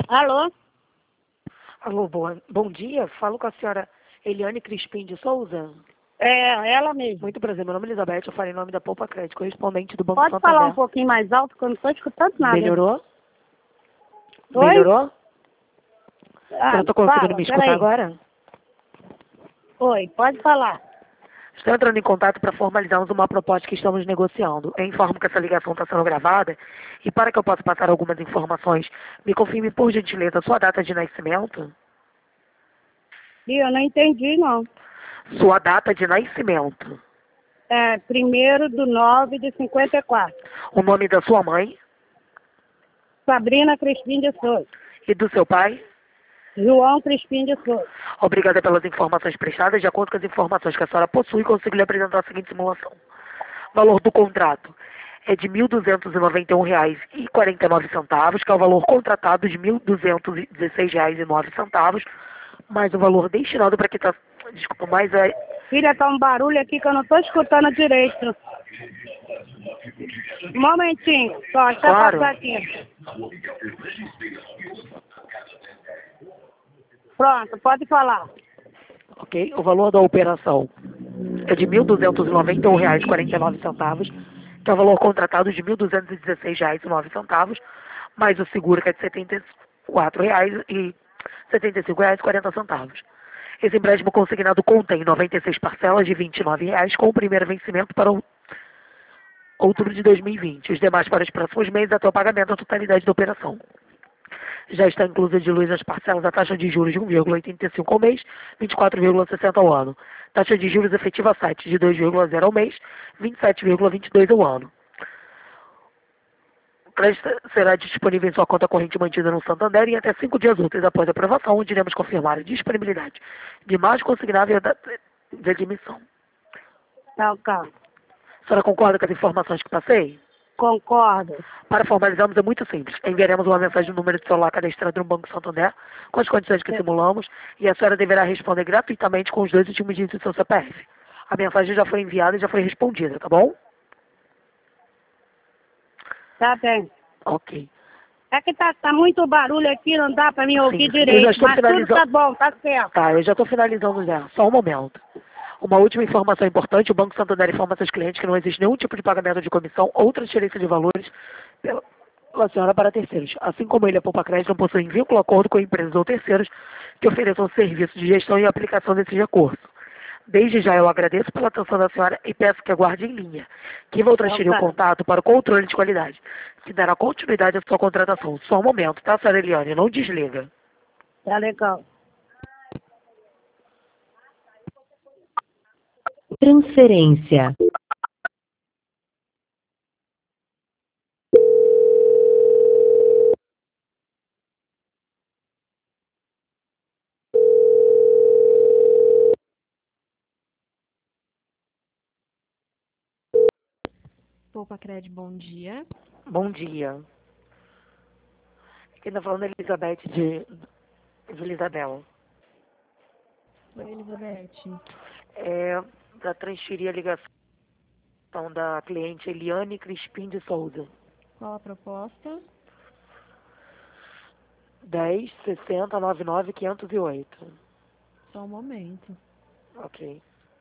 Alô? Alô, bom dia. Falo com a senhora Eliane Crispim de Souza. É, ela mesmo. Muito prazer, meu nome é Elizabeth, eu falei em nome da Poupa Crédito, correspondente do Banco Pode Santander. falar um pouquinho mais alto, que eu não estou escutando nada. Melhorou? Oi? Melhorou? A Ah, senhora está conseguindo fala, me escutar peraí. agora? Oi, pode falar. Estou entrando em contato para formalizarmos uma proposta que estamos negociando. Eu informo que essa ligação está sendo gravada e para que eu possa passar algumas informações, me confirme por gentileza a sua data de nascimento. E eu não entendi, não. Sua data de nascimento. É, 1º de 9 de 54. O nome da sua mãe Sabrina Crispim de Souza. e do seu pai. João Crispim de Souza. Obrigada pelas informações prestadas. De acordo com as informações que a senhora possui, consigo lhe apresentar a seguinte simulação. O valor do contrato é de R$ 1.291,49, que é o valor contratado de R$ 1.216,09, mais o valor destinado para quitação. Desculpa, mais é. Filha, tá um barulho aqui que eu não estou escutando direito. Um momentinho, só, deixa eu Claro. passar aqui. Pronto, pode falar. Ok? O valor da operação é de R$ 1.291,49, que é o valor contratado de R$ 1.216,09, mais o seguro que é de R$ 74,75,40. Esse empréstimo consignado contém 96 parcelas de R$ 29,00 com o primeiro vencimento para outubro de 2020. Os demais para os próximos meses até o pagamento da totalidade da operação. Já está inclusa de luz as parcelas a taxa de juros de 1,85 ao mês, 24,60 ao ano. Taxa de juros efetiva site de 2,0 ao mês, 27,22 ao ano. O crédito será disponível em sua conta corrente mantida no Santander em até 5 dias úteis após a aprovação, onde iremos confirmar a disponibilidade de mais consignável de admissão. Tá, tá. A senhora concorda com as informações que passei? Concordo. Para formalizarmos é muito simples. Enviaremos uma mensagem no número de celular cadastrado no Banco Santander com as condições que simulamos e a senhora deverá responder gratuitamente com os 2 últimos dígitos do seu CPF. A mensagem já foi enviada e já foi respondida, tá bom? Tá bem. Ok. É que tá muito barulho aqui, não dá pra me ouvir Sim, eu já direito, estou mas tudo finalizando. tá bom, tá certo. Tá, eu já estou finalizando já. Só um momento. Uma última informação importante, o Banco Santander informa seus clientes que não existe nenhum tipo de pagamento de comissão ou transferência de valores pela senhora para terceiros. Assim como ele, a Poupa Crédito não possui vínculo acordo com empresas ou terceiros que ofereçam serviços de gestão e aplicação desses recursos. Desde já eu agradeço pela atenção da senhora e peço que aguarde em linha, que vou transferir o contato para o controle de qualidade, que dará continuidade à sua contratação. Só um momento, tá, senhora Eliane? Não desliga. Tá legal. Transferência. Poupa Crédito, bom dia. Bom dia. Quem está falando é Elizabeth de Isabel. Oi, Elizabeth. É para transferir a ligação da cliente Eliane Crispim de Souza. Qual a proposta? 10 60 99 508. Só um momento. Ok.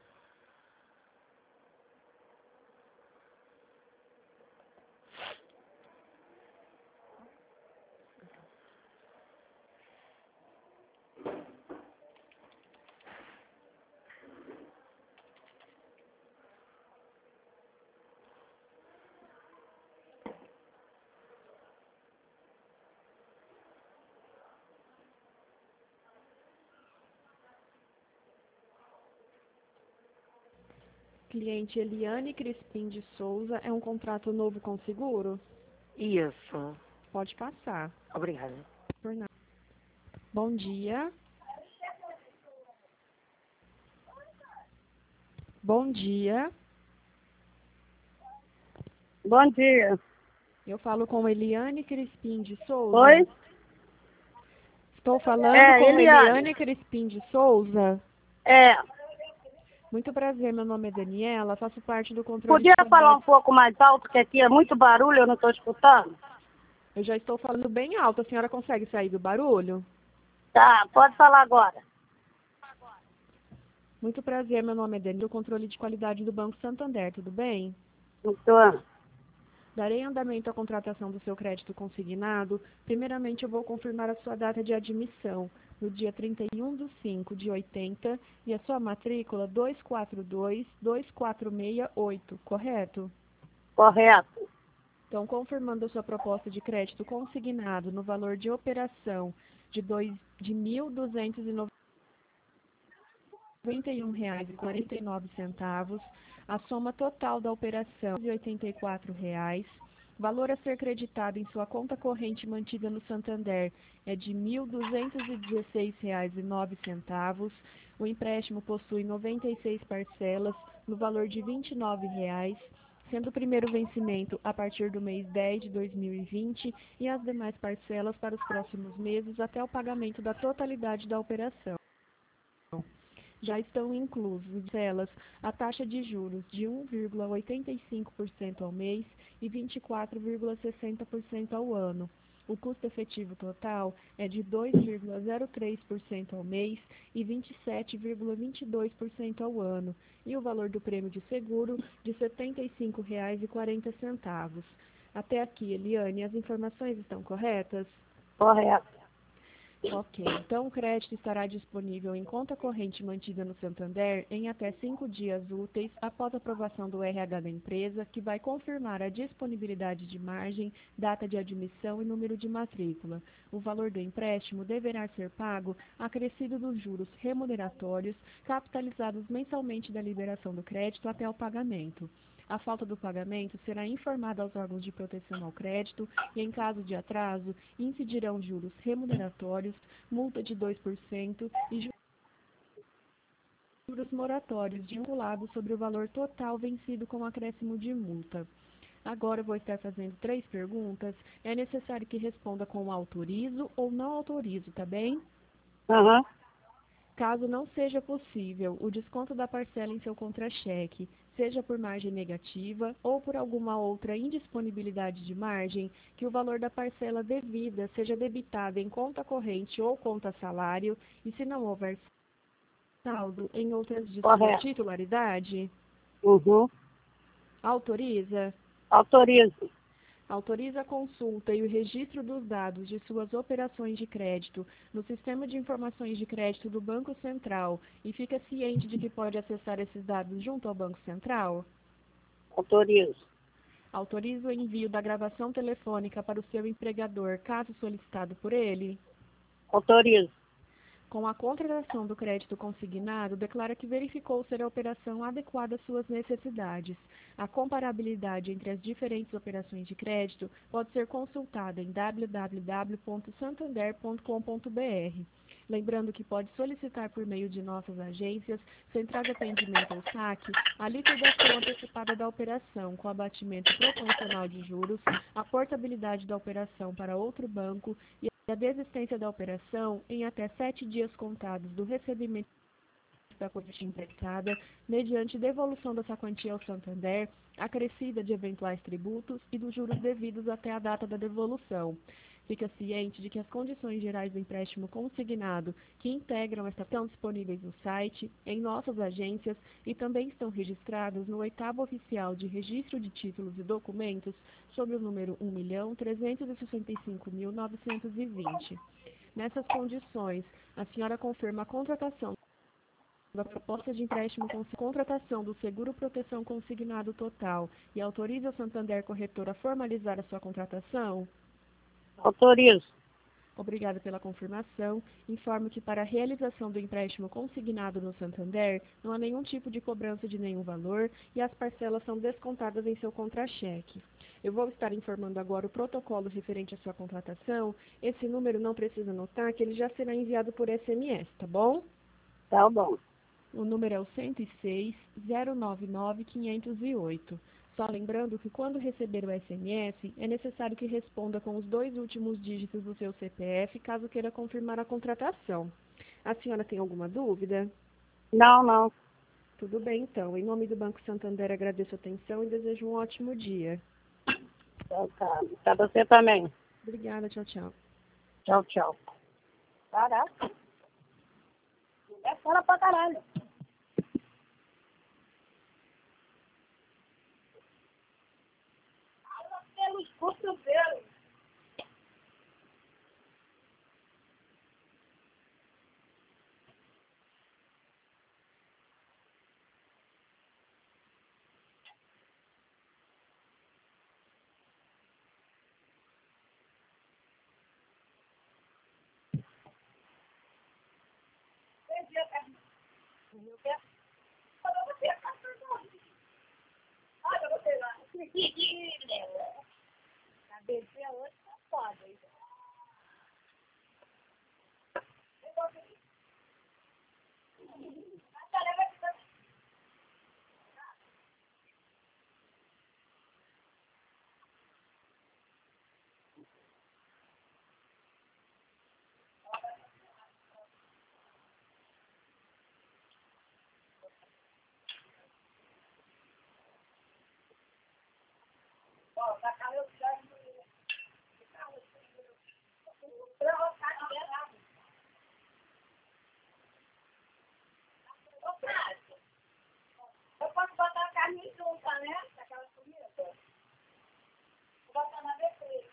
Cliente Eliane Crispim de Souza, é um contrato novo com seguro? Isso. Pode passar. Obrigada. Por nada. Bom dia. Bom dia. Bom dia. Eu falo com Eliane Crispim de Souza. Oi? Estou falando É, com Eliane. Eliane Crispim de Souza. É, Muito prazer, meu nome é Daniela, faço parte do controle podia de falar qualidade. um pouco mais alto, que aqui é muito barulho, eu não estou escutando? Eu já estou falando bem alto. A senhora consegue sair do barulho? Tá, pode falar agora. Muito prazer, meu nome é Dani, do controle de qualidade do Banco Santander, tudo bem? Então, Darei andamento à contratação do seu crédito consignado. Primeiramente, eu vou confirmar a sua data de admissão, no dia 31/5/80, e a sua matrícula 24624668, correto? correto. Então, confirmando a sua proposta de crédito consignado no valor de operação de R$ 1.291,49, a soma total da operação de R$ 84,00, valor a ser creditado em sua conta corrente mantida no Santander é de R$ 1.216,09. O empréstimo possui 96 parcelas no valor de R$ 29,00, sendo o primeiro vencimento a partir do mês 10 de 2020 e as demais parcelas para os próximos meses até o pagamento da totalidade da operação. Já estão inclusos delas a taxa de juros de 1,85% ao mês e 24,60% ao ano. O custo efetivo total é de 2,03% ao mês e 27,22% ao ano, e o valor do prêmio de seguro de R$ 75,40. Até aqui, Eliane, as informações estão corretas? Correto. Ok, então o crédito estará disponível em conta corrente mantida no Santander em até 5 dias úteis após a aprovação do RH da empresa, que vai confirmar a disponibilidade de margem, data de admissão e número de matrícula. O valor do empréstimo deverá ser pago acrescido dos juros remuneratórios, capitalizados mensalmente da liberação do crédito até o pagamento. A falta do pagamento será informada aos órgãos de proteção ao crédito e, em caso de atraso, incidirão juros remuneratórios, multa de 2% e juros moratórios vinculados sobre o valor total vencido com acréscimo de multa. Agora eu vou estar fazendo 3 perguntas. É necessário que responda com autorizo ou não autorizo, tá bem? Aham. Caso não seja possível o desconto da parcela em seu contra-cheque, seja por margem negativa ou por alguma outra indisponibilidade de margem, que o valor da parcela devida seja debitado em conta corrente ou conta salário, e se não houver saldo em outras de sua Correto. titularidade, Uhum. autoriza? Autorizo. Autoriza a consulta e o registro dos dados de suas operações de crédito no Sistema de Informações de Crédito do Banco Central e fica ciente de que pode acessar esses dados junto ao Banco Central? Autorizo. Autoriza o envio da gravação telefônica para o seu empregador, caso solicitado por ele? Autorizo. Com a contratação do crédito consignado, declara que verificou ser a operação adequada às suas necessidades. A comparabilidade entre as diferentes operações de crédito pode ser consultada em www.santander.com.br. Lembrando que pode solicitar por meio de nossas agências, centrais de atendimento ou saque, a liquidação antecipada da operação, com abatimento proporcional de juros, a portabilidade da operação para outro banco e a desistência da operação em até 7 dias contados do recebimento da quantia emprestada, mediante devolução dessa quantia ao Santander, acrescida de eventuais tributos e dos juros devidos até a data da devolução. Fica ciente de que as condições gerais do empréstimo consignado que integram esta estão disponíveis no site, em nossas agências e também estão registradas no 8º Oficial de Registro de Títulos e Documentos sob o número 1.365.920. Nessas condições, a senhora confirma a contratação da proposta de empréstimo com contratação do seguro proteção consignado total e autoriza o Santander Corretor a formalizar a sua contratação? Autorizo. Obrigada pela confirmação. Informo que para a realização do empréstimo consignado no Santander, não há nenhum tipo de cobrança de nenhum valor e as parcelas são descontadas em seu contra-cheque. Eu vou estar informando agora o protocolo referente à sua contratação. Esse número não precisa anotar, que ele já será enviado por SMS, tá bom? Tá bom. O número é o 106-099-508. Só lembrando que quando receber o SMS, é necessário que responda com os 2 últimos dígitos do seu CPF, caso queira confirmar a contratação. A senhora tem alguma dúvida? Não. Tudo bem, então. Em nome do Banco Santander, agradeço a atenção e desejo um ótimo dia. Tá. Pra você também. Obrigada, tchau, tchau. Tchau, tchau. Caraca. É fora pra caralho. Pelos cotovelos. Olha, você lá. Cabeça hoje tá foda. Eu posso botar a carne junta, né? Daquela comida. Vou botar na defesa.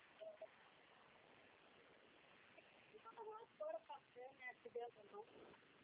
Fora pra frente, né? Aqui dentro não.